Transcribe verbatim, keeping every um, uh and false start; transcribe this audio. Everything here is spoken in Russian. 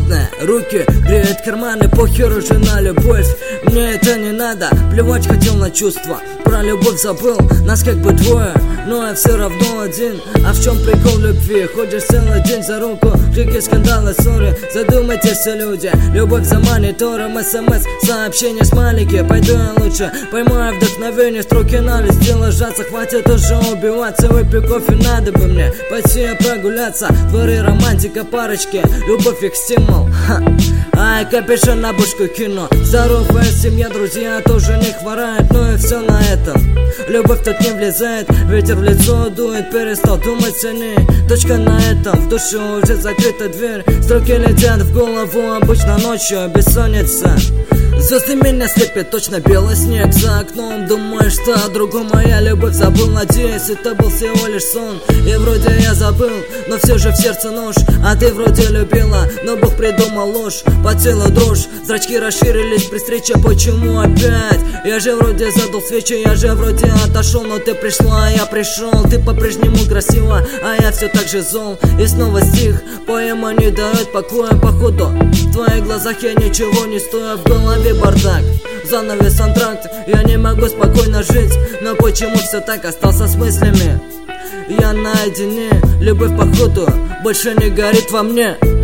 холодные руки греют карманы, похер уже на любовь. Мне это не надо, плевать хотел на чувства. Про любовь забыл, нас как бы двое, но я все равно один. А в чем прикол любви? Ходишь целый день за руку, крики, скандалы, ссоры. Задумайтесь, люди, любовь за монитором, смс, сообщения с маленькие. Пойду я лучше, поймаю вдохновение, строки на листе ложатся. Хватит уже убиваться, выпей кофе, надо бы мне пойти прогуляться. Дворы, романтика, парочки, любовь их стимул. Ха. Ай, капюшон на бушку кино. Здоровая семья, друзья тоже не хворают. Ну и все на этом. Любовь тут не влезает, ветер в лицо дует, перестал думать о ней. Точка на этом, в душе уже закрыта дверь. Строки летят в голову, обычно ночью бессонница. Звезды меня слепят, точно белый снег за окном. Думаю, что о другом моя любовь забыл. Надеюсь, это был всего лишь сон. И вроде я забыл, но все же в сердце нож. А ты вроде любила, но Бог придумал ложь. По телу дрожь, зрачки расширились при встрече. Почему опять? Я же вроде задул свечи, я же вроде отошел. Но ты пришла, я пришел. Ты по-прежнему красива, а я все так же зол. И снова стих, поэма не дает покоя. Походу, в твоих глазах я ничего не стою. В голове бардак, занавес, антракт. Я не могу спокойно жить, но почему все так, остался с мыслями? Я наедине, любовь походу больше не горит во мне.